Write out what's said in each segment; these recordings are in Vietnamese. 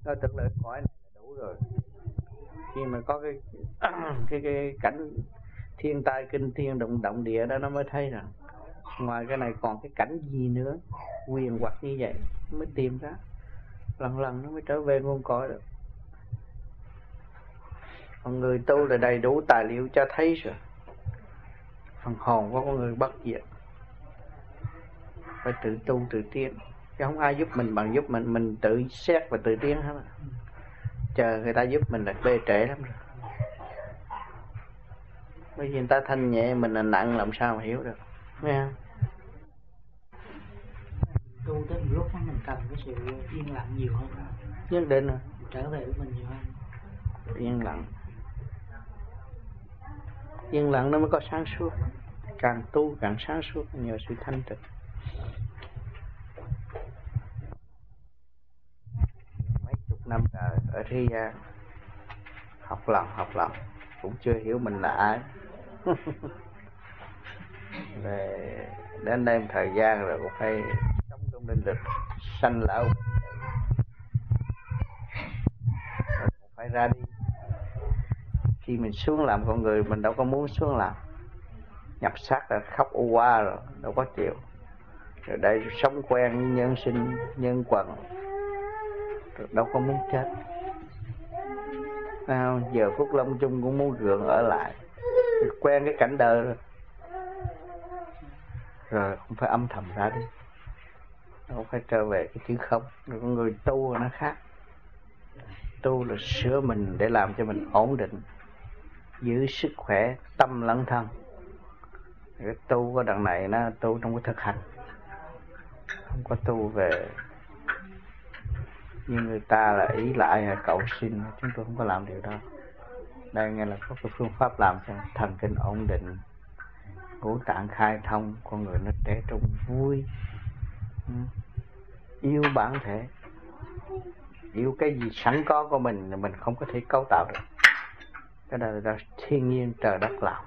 Đó, tức là cõi này là đủ rồi. Khi mà có cái cảnh thiên tai kinh thiên động địa đó, nó mới thấy rằng ngoài cái này còn cái cảnh gì nữa quyền hoặc như vậy, mới tìm ra lần lần nó mới trở về nguồn cội được. Còn người tu là đầy đủ tài liệu cho thấy rồi, phần hồn của con người bất diệt, phải tự tu tự tiến, chứ không ai giúp mình bằng giúp mình tự xét và tự tiến hết. Chờ người ta giúp mình là bê trễ lắm rồi. Bởi vì người ta thanh nhẹ, mình là nặng, làm sao mà hiểu được, nghe không? Tu tới một lúc mình cần cái sự yên lặng nhiều hơn. Nhất định rồi. Trở về với mình nhiều hơn. Yên lặng. Yên lặng nó mới có sáng suốt. Càng tu càng sáng suốt nhờ sự thanh tịnh. Mấy chục năm trời ở thế gian học lòng cũng chưa hiểu mình là ai. Về đến đây một thời gian rồi cũng phải sống trong linh lực sanh lão, rồi cũng phải ra đi. Khi mình xuống làm con người, mình đâu có muốn xuống làm, nhập xác là khóc u qua rồi, đâu có chịu. Rồi đây sống quen với nhân sinh nhân quần, rồi đâu có muốn chết. Giờ phút lâm chung cũng muốn gượng ở lại, rồi quen cái cảnh đời rồi cũng phải âm thầm ra đi, không phải trở về cái chữ không. Rồi con người tu nó khác. Tu là sửa mình để làm cho mình ổn định, giữ sức khỏe tâm lẫn thân. Cái tu có đằng này nó tu trong cái thực hành, không có tu về như người ta là ý lại hay cầu xin. Chúng tôi không có làm điều đó. Đây nghe là có cái phương pháp làm cho thần kinh ổn định, ngũ tạng khai thông, con người nó trẻ trung vui, yêu bản thể, yêu cái gì sẵn có của mình không có thể cấu tạo được. Cái đó là thiên nhiên trời đất làm.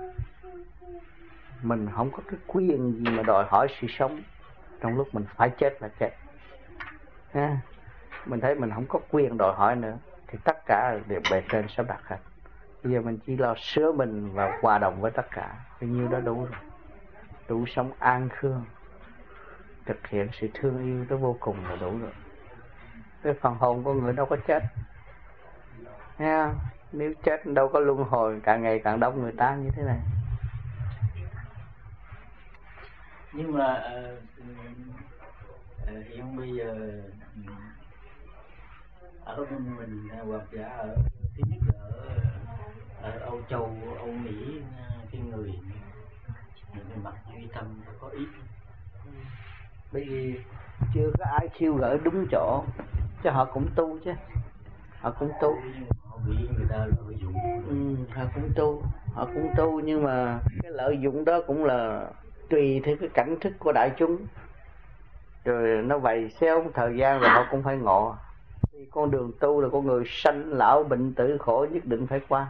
Mình không có cái quyền gì mà đòi hỏi sự sống trong lúc mình phải chết là chết. Mình thấy mình không có quyền đòi hỏi nữa thì tất cả đều bề trên sắp đặt hết. Bây giờ mình chỉ lo sửa mình và hòa đồng với tất cả, bao nhiêu đó đủ rồi. Đủ sống an khương, thực hiện sự thương yêu tới vô cùng là đủ rồi. Cái phần hồn của người đâu có chết, nghe không? Nếu chết đâu có luân hồi, càng ngày càng đông người ta như thế này. Nhưng mà hiện bây giờ ở bên mình hoặc giả ở thứ nhất là ở Âu Châu, Âu Mỹ, cái người mặt duy tâm có ít. Bởi vì chưa có ai khiêu gợi đúng chỗ, chứ họ cũng tu chứ. Họ cũng tu. Họ bị người ta lợi dụng. Họ cũng tu nhưng mà cái lợi dụng đó cũng là tùy theo cái cảnh thức của đại chúng. Rồi nó vầy xéo một thời gian rồi họ cũng phải ngộ. Vì con đường tu là con người sanh lão bệnh tử khổ nhất định phải qua.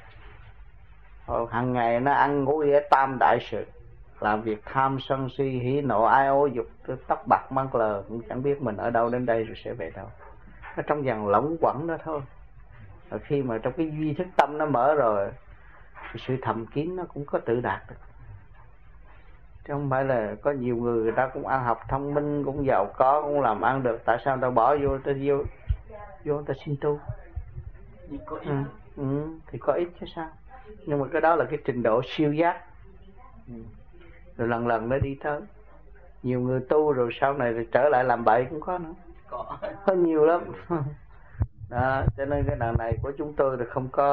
Hàng ngày nó ăn ngủ ở tam đại sự, làm việc tham sân si hỉ nộ ái ố dục, tóc bạc mang lờ, cũng chẳng biết mình ở đâu đến đây rồi sẽ về đâu. Nó trong vòng lỏng quẩn đó thôi. Rồi khi mà trong cái duy thức tâm nó mở rồi thì sự thầm kín nó cũng có tự đạt được. Chứ không phải là có nhiều người ta cũng ăn học thông minh, cũng giàu có, cũng làm ăn được, tại sao người ta bỏ vô người ta xin tu? Có ít. Thì có ít chứ sao. Nhưng mà cái đó là cái trình độ siêu giác. Rồi lần lần nó đi tới. Nhiều người tu rồi sau này rồi trở lại làm bậy cũng có nữa. Có nhiều lắm. Đó, cho nên cái đằng này của chúng tôi là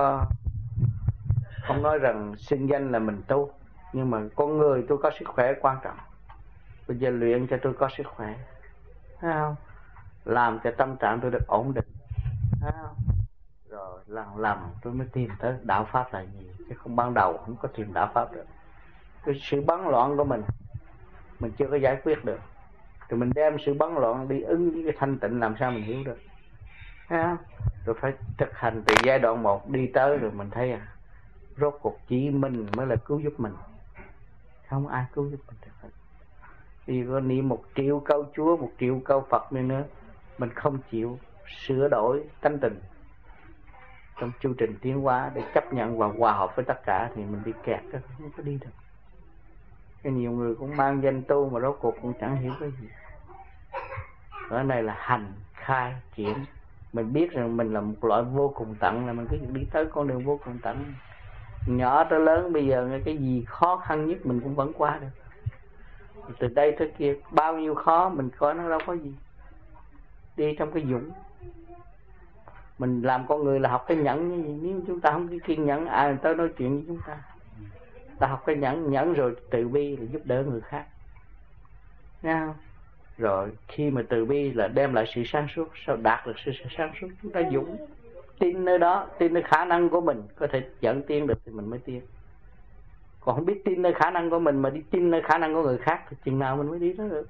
không nói rằng xưng danh là mình tu, nhưng mà con người tôi có sức khỏe quan trọng. Bây giờ luyện cho tôi có sức khỏe, thấy không? Làm cho tâm trạng tôi được ổn định, thấy không? Rồi lần tôi mới tìm tới đạo pháp là gì, chứ không ban đầu không có tìm đạo pháp được. Cái sự bấn loạn của mình chưa có giải quyết được, rồi mình đem sự bấn loạn đi ứng với cái thanh tịnh, làm sao mình hiểu được, thấy không? Rồi phải thực hành từ giai đoạn 1 đi tới rồi mình thấy rốt cuộc chỉ mình mới là cứu giúp mình, không ai cứu giúp mình được. Vì có niệm 1 triệu câu Chúa, 1 triệu câu Phật nữa mình không chịu sửa đổi tánh tình trong chu trình tiến hóa để chấp nhận và hòa hợp với tất cả, thì mình bị kẹt đó, không có đi được. Cái nhiều người cũng mang danh tu mà rốt cuộc cũng chẳng hiểu cái gì. Cái này là hành khai triển. Mình biết rằng mình là một loại vô cùng tận, là mình cứ đi tới con đường vô cùng tận. Nhỏ tới lớn bây giờ cái gì khó khăn nhất mình cũng vẫn qua được. Từ đây tới kia bao nhiêu khó mình coi nó đâu có gì. Đi trong cái dũng. Mình làm con người là học cái nhẫn như vậy. Nếu chúng ta không có kiên nhẫn, ai tới nói chuyện với chúng ta. Ta học cái nhẫn rồi từ bi là giúp đỡ người khác. Nghe không? Rồi khi mà từ bi là đem lại sự sáng suốt. Sao đạt được sự sáng suốt? Chúng ta dũng. Tin nơi đó, tin nơi khả năng của mình có thể dẫn tiến được thì mình mới tiến. Còn không biết tin nơi khả năng của mình mà đi tin nơi khả năng của người khác thì chừng nào mình mới đi đó được.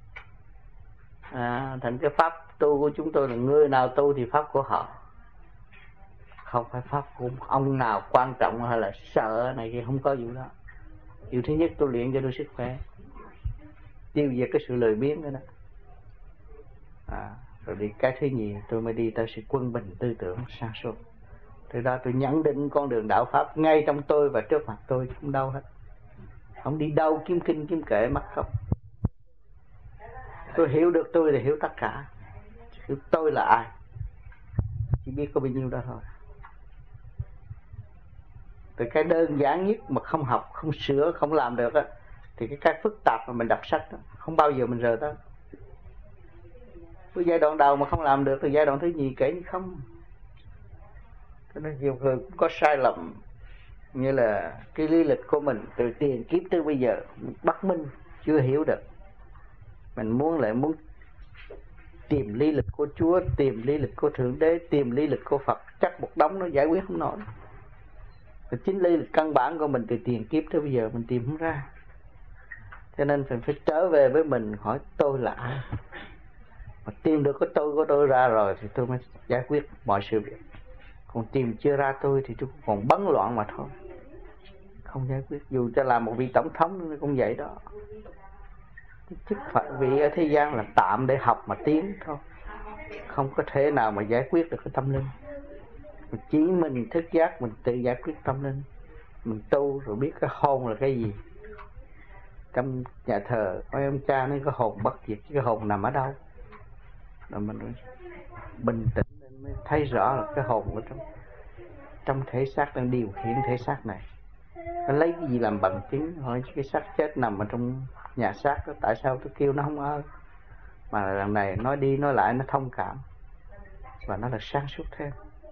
Thành cái pháp tu của chúng tôi là người nào tu thì pháp của họ, không phải pháp của ông nào quan trọng hay là sợ này kia, không có vụ đó. Điều thứ nhất tôi luyện cho tôi sức khỏe, tiêu diệt cái sự lười biếng đó, rồi đi cái thứ nhì tôi mới đi tới sự quân bình tư tưởng sáng suốt. Từ đó tôi nhận định con đường đạo pháp ngay trong tôi và trước mặt tôi, không đâu hết, không đi đâu kiếm kinh kiếm kệ mắc không. Tôi hiểu được tôi thì hiểu tất cả. Hiểu tôi là ai chỉ biết có bao nhiêu đó thôi. Từ cái đơn giản nhất mà không học, không sửa, không làm được á, thì cái phức tạp mà mình đọc sách đó, không bao giờ mình rời tới. Cái giai đoạn đầu mà không làm được thì giai đoạn thứ nhì kể như không. Cho nên nhiều người cũng có sai lầm, như là cái lý lịch của mình từ tiền kiếp tới bây giờ bất minh, chưa hiểu được. Mình muốn tìm lý lịch của Chúa, tìm lý lịch của Thượng Đế, tìm lý lịch của Phật, chắc một đống nó giải quyết không nổi. Và chính lý lịch căn bản của mình từ tiền kiếp tới bây giờ mình tìm không ra. Cho nên phải trở về với mình, hỏi tôi là ai. Mà tìm được cái tôi của tôi ra rồi thì tôi mới giải quyết mọi sự việc. Còn tìm chưa ra tôi thì tôi còn bấn loạn mà thôi, không giải quyết. Dù cho làm một vị tổng thống nó cũng vậy đó. Cái chức phận vị ở thế gian là tạm để học mà tiến thôi, không có thể nào mà giải quyết được cái tâm linh. Chỉ mình thức giác mình tự giải quyết tâm linh. Mình tu rồi biết cái hồn là cái gì. Trong nhà thờ có ông cha nói cái hồn bất diệt, cái hồn nằm ở đâu. Rồi mình bình tĩnh nên mới thấy rõ là cái hồn ở trong thể xác đang điều khiển thể xác này. Nó lấy cái gì làm bằng chứng? Hỏi cái xác chết nằm ở trong nhà xác đó, tại sao tôi kêu nó không ơi? Mà lần này nói đi nói lại nó thông cảm và nó là sáng suốt thêm.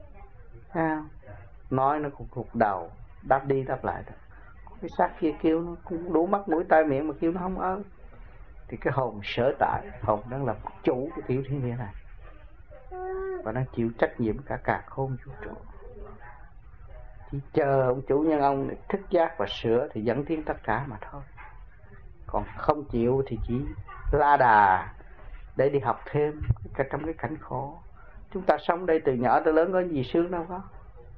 Nói nó cũng gục đầu, đáp đi đáp lại thôi. Cái xác kia kêu nó cũng đủ mắt mũi tai miệng mà kêu nó không ơi. Thì cái hồn sở tại, hồn đang là chủ của tiểu thiên địa này và đang chịu trách nhiệm cả càn khôn vũ trụ. Chỉ chờ ông chủ nhân ông thức giác và sửa thì dẫn tiến tất cả mà thôi. Còn không chịu thì chỉ la đà để đi học thêm trong cái cảnh khổ. Chúng ta sống đây từ nhỏ tới lớn có gì sướng đâu có.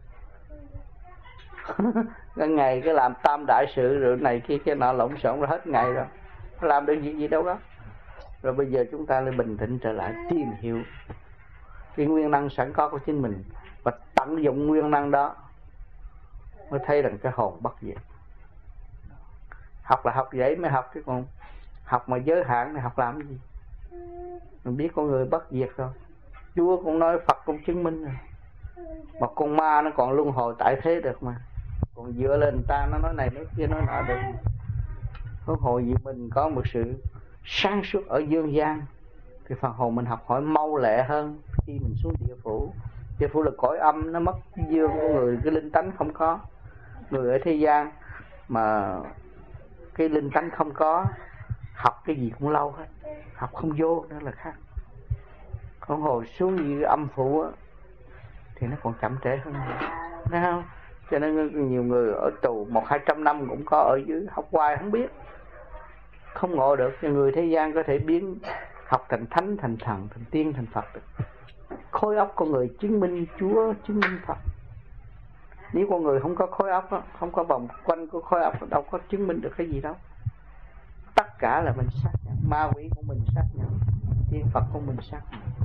Cái ngày cái làm tam đại sự rồi này kia cái nọ lộn xộn rồi hết ngày rồi, làm được gì đâu đó. Rồi bây giờ chúng ta lại bình tĩnh trở lại, tìm hiểu cái nguyên năng sẵn có của chính mình và tận dụng nguyên năng đó, mới thấy rằng cái hồn bất diệt. Học là học dễ mới học, chứ còn học mà giới hạn thì học làm cái gì? Mình biết con người bất diệt rồi, Chúa cũng nói, Phật cũng chứng minh rồi. Mà con ma nó còn luân hồi tại thế được mà, còn dựa lên người ta nó nói này nói kia nói nọ được. Huống hồ gì mình có một sự sáng suốt ở dương gian thì phần hồn mình học hỏi mau lẹ hơn khi mình xuống địa phủ. Địa phủ là cõi âm, nó mất dương của người, cái linh tánh không có. Người ở thế gian mà cái linh tánh không có, học cái gì cũng lâu hết, học không vô nữa là khác. Còn hồi xuống như âm phủ á thì nó còn chậm trễ hơn nữa, thấy không? Cho nên nhiều người ở tù 100-200 năm cũng có ở dưới, học hoài không biết, không ngộ được. Cho người thế gian có thể biến học thành thánh, thành thần, thành tiên, thành Phật được. Khối óc con người chứng minh Chúa, chứng minh Phật. Nếu con người không có khối óc đó, không có vòng quanh của khối óc, đâu có chứng minh được cái gì đâu. Tất cả là mình xác nhận, ma quỷ của mình xác nhận, tiên Phật của mình xác nhận.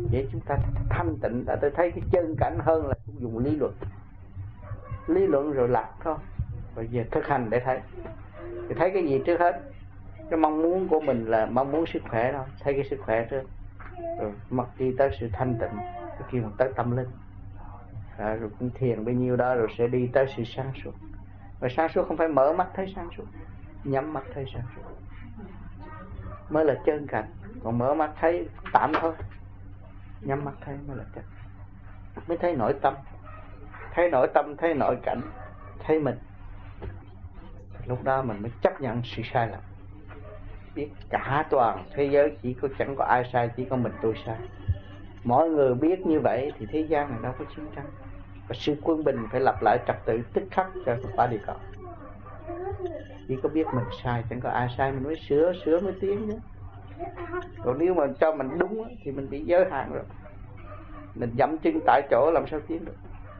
để chúng ta thanh tịnh. Tôi thấy cái chân cảnh hơn là dùng lý luận rồi lạc thôi. Bây giờ thực hành để thấy. Thì thấy cái gì trước hết? Cái mong muốn của mình là mong muốn sức khỏe thôi, thấy cái sức khỏe trước, rồi mất đi tới sự thanh tịnh, khi mà tới tâm linh, rồi cũng thiền bấy nhiêu đó, rồi sẽ đi tới sự sáng suốt. Và sáng suốt không phải mở mắt thấy sáng suốt, nhắm mắt thấy sáng suốt mới là chân cảnh. Còn mở mắt thấy tạm thôi, nhắm mắt thấy mới là chân, mới thấy nội tâm, thấy nội tâm, thấy nội cảnh, thấy mình. Lúc đó mình mới chấp nhận sự sai lầm, biết cả toàn thế giới chỉ có chẳng có ai sai, chỉ có mình tôi sai. Mọi người biết như vậy thì thế gian này đâu có chiến tranh, và sự quân bình phải lặp lại trật tự tức khắc cho quả địa cầu. Chỉ có biết mình sai, chẳng có ai sai, mình mới sửa mới tiến chứ. Còn nếu mà cho mình đúng thì mình bị giới hạn rồi, mình dậm chân tại chỗ làm sao tiến được.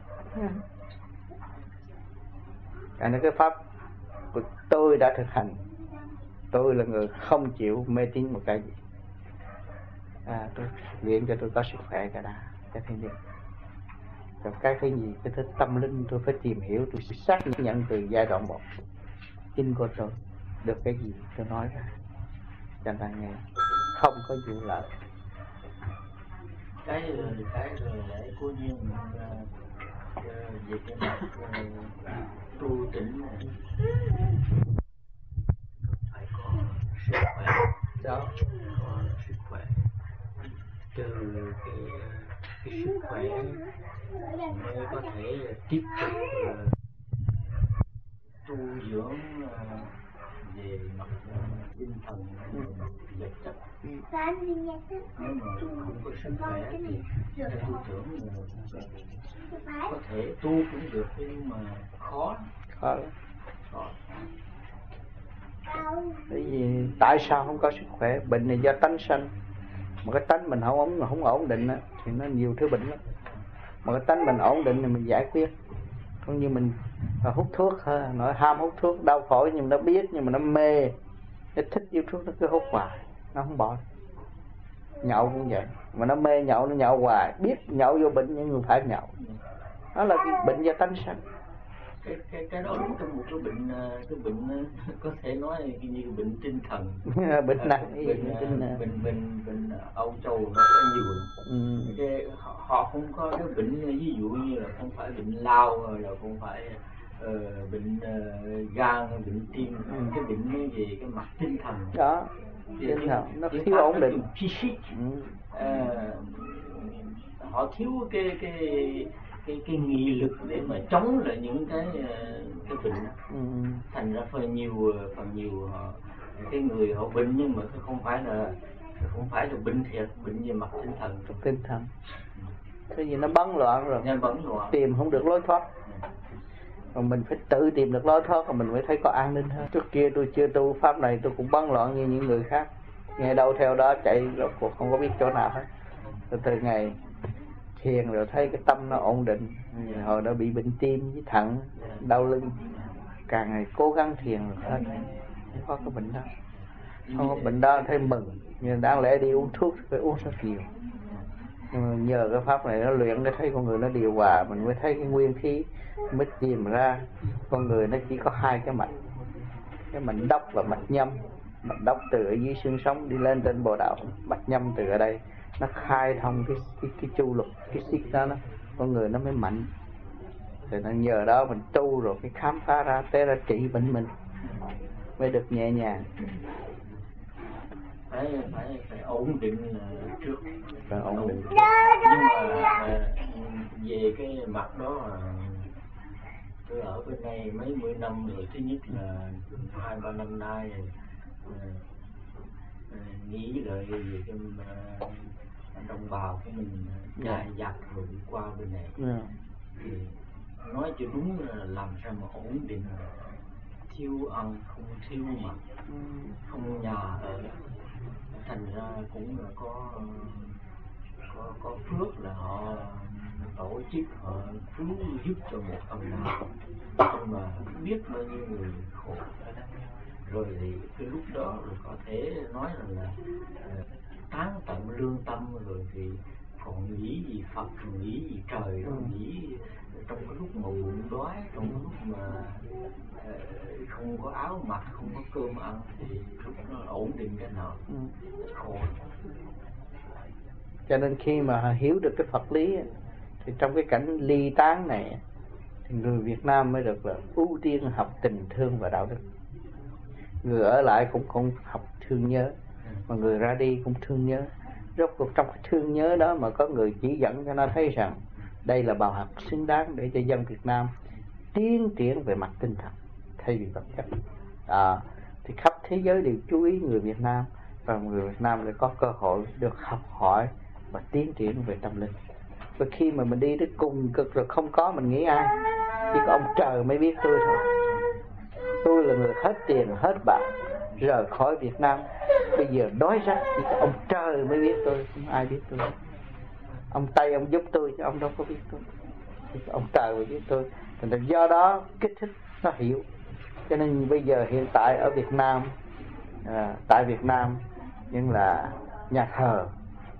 Cái pháp của tôi đã thực hành. Tôi là người không chịu mê tín một cái gì. Tôi luyện cho tôi có sức khỏe cả đã, cái thứ gì. Còn cái thứ gì, cái thứ tâm linh tôi phải tìm hiểu, tôi sẽ xác nhận từ giai đoạn 1. Chính của tôi được cái gì tôi nói ra cho người ta nghe, không có vụ lợi. Cái lễ của nhiên về cái mặt tu tĩnh này phải có sức khỏe đó, có sức khỏe. Từ cái sức khỏe mới có thể tiếp tục tu dưỡng về mặt tinh thần, mặt vật chất. Nếu mà không có sức khỏe thì tu tưởng có thể tu cũng được, nhưng mà khó lắm. Bởi vì tại sao không có sức khỏe? Bệnh này do tánh sanh. Mà cái tánh mình không ổn định á, thì nó nhiều thứ bệnh lắm. Mà cái tánh mình ổn định thì mình giải quyết. Không như mình hút thuốc ha, nói ham hút thuốc đau khổ, nhưng nó biết, nhưng mà nó mê, nó thích yêu thuốc, nó cứ hút hoài, nó không bỏ. Nhậu cũng vậy, mà nó mê nhậu, nó nhậu hoài, biết nhậu vô bệnh nhưng người phải nhậu. Đó là cái bệnh do tánh sanh. Cái đó đúng trong một cái bệnh có thể nói như bệnh tinh thần. Bệnh nặng, bệnh Âu Châu nó có nhiều lắm. Cái họ không có cái bệnh ví dụ như là không phải bệnh lao, là không phải bệnh gan, bệnh tim, cái bệnh về cái mặt tinh thần đó, tinh thần nó thiếu ổn định. Họ thiếu cái nghị lực để mà chống lại những cái bệnh. Thành ra phần nhiều họ, cái người họ bệnh nhưng mà không phải là bệnh thiệt, bệnh về mặt tinh thần. Cái gì nó bấn loạn rồi, tìm không được lối thoát. Còn mình phải tự tìm được lối thoát, rồi mình mới thấy có an ninh hơn. Trước kia tôi chưa tu pháp này, tôi cũng bấn loạn như những người khác, nghe đâu theo đó chạy, rốt cuộc không có biết chỗ nào hết. Từ ngày thiền rồi thấy cái tâm nó ổn định. Hồi đó bị bệnh tim với thận, đau lưng, càng ngày cố gắng thiền rồi hết, không có cái bệnh đó. Không có bệnh đó thấy mừng, nhưng đáng lẽ đi uống thuốc phải uống rất nhiều. Nhưng mà nhờ cái pháp này nó luyện để thấy con người nó điều hòa, mình mới thấy cái nguyên khí, mới tìm ra con người nó chỉ có hai cái mạch, cái mạch đốc và mạch nhâm. Mạch đốc từ ở dưới xương sống đi lên trên bồ đạo, mạch nhâm từ ở đây nó khai thông cái chu luật, cái xích đó, con người nó mới mạnh. Thì nó nhờ đó mình tu rồi cái khám phá ra, té ra trị bệnh mình mới được nhẹ nhàng. Phải ổn định trước. Phải ổn định. Nhưng mà về cái mặt đó, tôi ở bên đây mấy mươi năm rồi. Thứ nhất là 2-3 năm nay nghĩ lại về cái đồng bào của mình chạy giặc rồi đi qua bên này. Thì nói cho đúng là làm sao mà ổn định, thiếu ăn không thiếu mặc, không nhà ở. Thành ra cũng là có phước là họ tổ chức, họ cứu giúp cho một phần nào, nhưng mà biết bao nhiêu người khổ ở đây. Rồi thì cái lúc đó rồi có thể nói là tán tận lương tâm, rồi thì còn nghĩ gì Phật, nghĩ gì trời, nghĩ trong cái lúc mà bụng đói, trong cái lúc mà không có áo mặc, không có cơm ăn thì lúc nó ổn định cái nào khổ. Cho nên khi mà hiểu được cái Phật lý thì trong cái cảnh ly tán này thì người Việt Nam mới được là ưu tiên học tình thương và đạo đức. Người ở lại cũng không học thương nhớ, mà người ra đi cũng thương nhớ. Rốt cuộc trong cái thương nhớ đó mà có người chỉ dẫn cho nó thấy rằng đây là bài học xứng đáng để cho dân Việt Nam tiến triển về mặt tinh thần thay vì vật chất. Thì khắp thế giới đều chú ý người Việt Nam, và người Việt Nam lại có cơ hội được học hỏi và tiến triển về tâm linh. Và khi mà mình đi tới cùng cực rồi không có mình nghĩ ai, chỉ có ông trời mới biết tôi thôi. Tôi là người hết tiền hết bạc rời khỏi Việt Nam, bây giờ đói rách, chỉ có ông trời mới biết tôi, không ai biết tôi. Ông Tây ông giúp tôi chứ ông đâu có biết tôi, chỉ có ông trời mới biết tôi. Thành do đó kích thích nó hiểu. Cho nên bây giờ hiện tại ở Việt Nam, tại Việt Nam nhưng là nhà thờ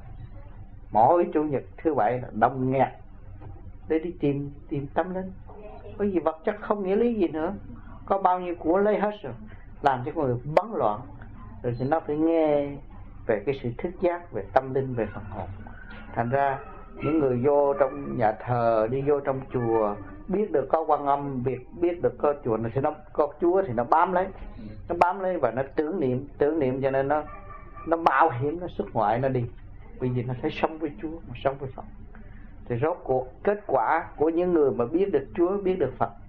mỗi chủ nhật thứ bảy là đông nghẹt để đi tìm tâm linh. Bởi vì vật chất không nghĩa lý gì nữa, có bao nhiêu của lấy hết rồi, làm cho con người bấn loạn. Rồi thì nó phải nghe về cái sự thức giác, về tâm linh, về phần hồn. Thành ra những người vô trong nhà thờ, đi vô trong chùa, biết được có Quan Âm, biết được có chùa này thì nó có Chúa thì nó bám lấy và nó tưởng niệm cho nên nó mạo hiểm, nó xuất ngoại nó đi, bởi vì nó thấy sống với Chúa, mà sống với Phật. Thì rốt cuộc kết quả của những người mà biết được Chúa, biết được Phật.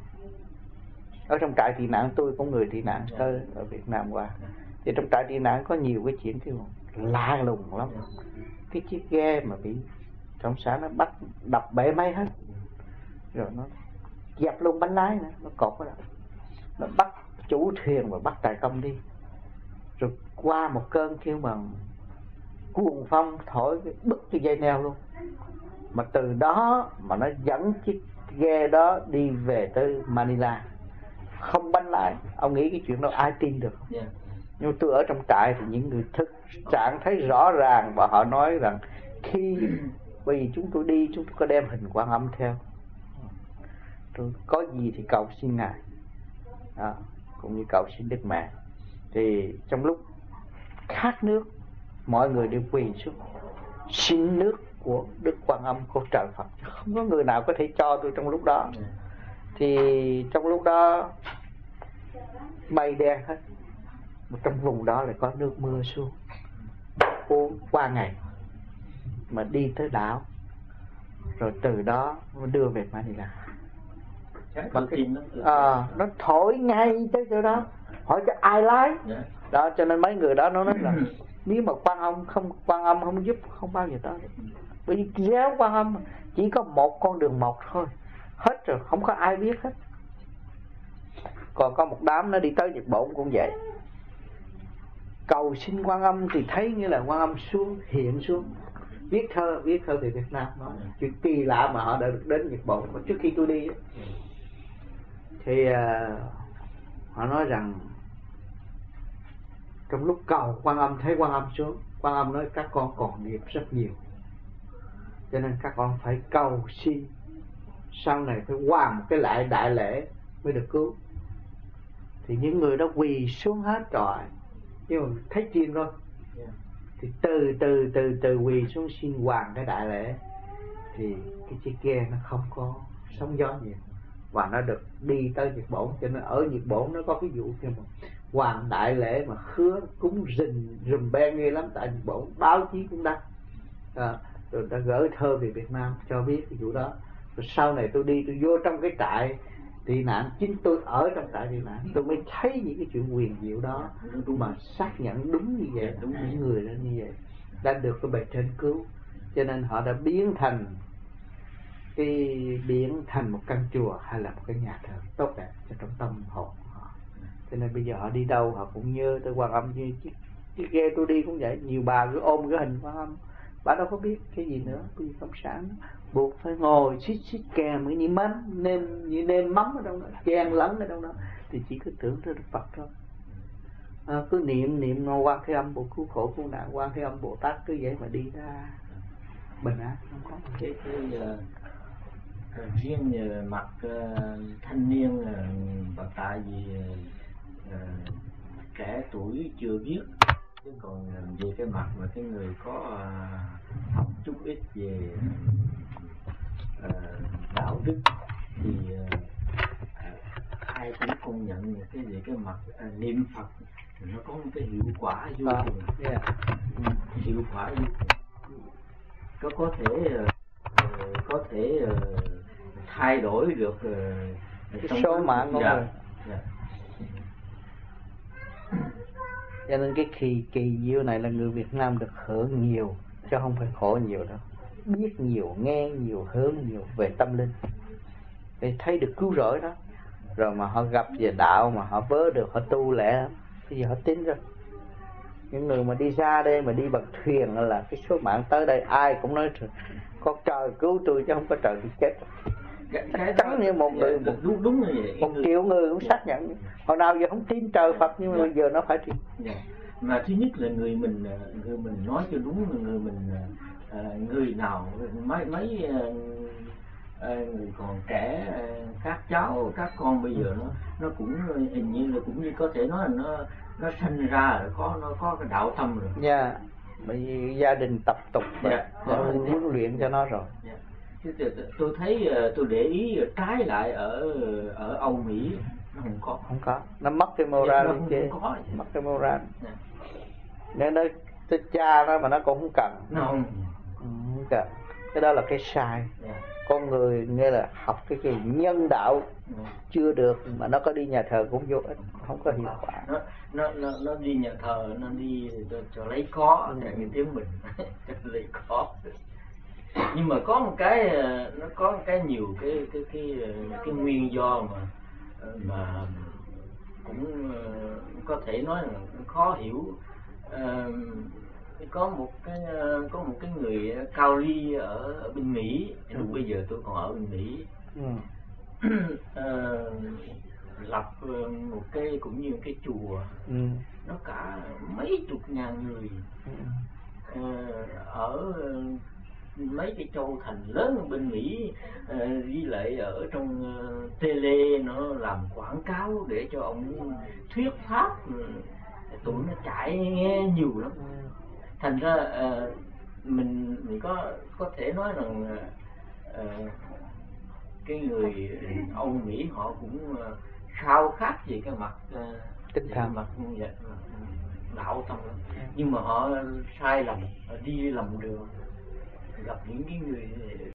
Ở trong trại tị nạn, tôi có người tị nạn tới ở Việt Nam qua, thì trong trại tị nạn có nhiều cái chuyện cái lạ lùng lắm. Cái chiếc ghe mà bị cộng sản nó bắt đập bể máy hết, rồi nó dẹp luôn bánh lái nữa, nó cột ở đó, nó bắt chủ thuyền và bắt tài công đi. Rồi qua một cơn kêu bằng cuồng phong thổi bứt cái dây neo luôn, mà từ đó mà nó dẫn chiếc ghe đó đi về tới Manila, không bánh lái. Ông nghĩ cái chuyện đó ai tin được? Nhưng tôi ở trong trại thì những người thực trạng thấy rõ ràng, và họ nói rằng khi bởi vì chúng tôi đi, chúng tôi có đem hình Quan Âm theo, tôi có gì thì cầu xin Ngài, cũng như cầu xin Đức Mẹ. Thì trong lúc khát nước, mọi người đều quỳ xuống xin nước của Đức Quan Âm, của trời Phật, không có người nào có thể cho tôi trong lúc đó. Thì trong lúc đó mây đen hết, mà trong vùng đó lại có nước mưa xuống, uống qua ngày mà đi tới đảo, rồi từ đó đưa về Manila. Nó thổi ngay tới chỗ đó, hỏi cho ai lái đó. Cho nên mấy người đó nó nói là nếu mà Quan Âm không giúp, không bao giờ tới. Bởi vì giáo Quan Âm chỉ có một con đường một thôi, hết rồi, không có ai biết hết. Còn có một đám nó đi tới Nhật Bản cũng vậy, cầu xin Quan Âm thì thấy như là Quan Âm hiện xuống, viết thơ về Việt Nam. Đó chuyện kỳ lạ mà họ đã được đến Nhật Bản. Trước khi tôi đi thì họ nói rằng trong lúc cầu Quan Âm, thấy Quan Âm xuống, Quan Âm nói các con còn nghiệp rất nhiều, cho nên các con phải cầu xin sau này phải hoàn một cái đại lễ mới được cứu. Thì những người đó quỳ xuống hết rồi, nhưng mà thấy chuyện rồi thì từ quỳ xuống xin hoàn cái đại lễ, thì cái chiếc ghe nó không có sóng gió nhiều và nó được đi tới Nhật Bản. Cho nên ở Nhật Bản nó có cái vụ kia mà hoàn đại lễ mà khứa cúng rùm beng ghê lắm tại Nhật Bản, báo chí cũng đăng. Rồi đã gửi thơ về Việt Nam cho biết cái vụ đó. Rồi sau này tôi đi, tôi vô trong cái trại tị nạn, chính tôi ở trong trại tị nạn tôi mới thấy những cái chuyện huyền diệu đó, mà xác nhận đúng như vậy, đúng những người đó như vậy đã được cái bề trên cứu. Cho nên họ đã biến thành một căn chùa hay là một cái nhà thờ tốt đẹp cho trong tâm hồn họ. Cho nên bây giờ họ đi đâu họ cũng nhớ tới Quan Âm. Như chiếc ghe tôi đi cũng vậy, nhiều bà cứ ôm cái hình Quan Âm, bà đâu có biết cái gì nữa. Bởi vì cộng sản buộc phải ngồi xít kèm cái như nêm mắm ở đâu đó, chen lẫn ở đâu đó, thì chỉ cứ tưởng tới Đức Phật thôi. Cứ niệm Quan Thế Âm Bồ cứu khổ cứu nạn, Quan Thế Âm Bồ Tát, cứ vậy mà đi ra. bình an, không có. Riêng mặt thanh niên và tại vì trẻ tuổi chưa biết, chứ còn về cái mặt mà cái người có học chút ít về đạo đức thì ai cũng công nhận cái mặt niệm Phật nó có một cái hiệu quả vô cùng, hiệu quả vô cùng, có thể thay đổi được cái số mạng của người. Cho nên cái kỳ diệu này là người Việt Nam được hưởng nhiều, chứ không phải khổ nhiều đâu. Biết nhiều, nghe nhiều, hướng nhiều về tâm linh, để thấy được cứu rỗi đó. Rồi mà họ gặp về đạo mà họ vớ được, họ tu lẹ, bây giờ họ tin rồi. Những người mà đi ra đây mà đi bằng thuyền là cái số mạng tới đây ai cũng nói có trời cứu tôi chứ không có trời tôi chết. Chắn như một người, đúng như vậy. 1 triệu người cũng xác nhận. Hồi nào giờ không tin trời Phật nhưng mà bây giờ nó phải tin. Mà thứ nhất là người mình nói cho đúng, người nào mấy người còn trẻ, các cháu các con bây giờ nó cũng hình như là cũng như có thể nói là nó sinh ra rồi nó có cái đạo tâm rồi. Dạ, bởi vì gia đình tập tục rồi, huấn luyện cho nó rồi. Tôi thấy tôi để ý trái lại ở Âu Mỹ nó không có, nó mất cái moral đi chứ, mất cái moral. Nên nó cha nó mà nó cũng không cần. Không cần. Cái đó là cái sai. Con người nghe là học cái nhân đạo chưa được mà nó có đi nhà thờ cũng vô ích, không có hiệu quả. Nó đi nhà thờ, nó đi cho lấy có, như tiếng mình cho lấy có. Nhưng mà có một cái nó có một cái nhiều cái nguyên do mà cũng có thể nói là khó hiểu. Có một cái người cao ly ở bên Mỹ, lúc bây giờ tôi còn ở bên Mỹ, lập một cái cũng như cái chùa, nó cả mấy chục ngàn người, ở mấy cái châu thành lớn ở bên Mỹ, với lại ở trong tele nó làm quảng cáo để cho ông thuyết pháp, tụi nó chạy nghe nhiều lắm. Thành ra mình có thể nói rằng cái người Âu Mỹ họ cũng khao khát về cái mặt tinh thần, mặt đạo tâm lắm. Nhưng mà họ sai lầm, họ đi lầm đường, gặp những cái người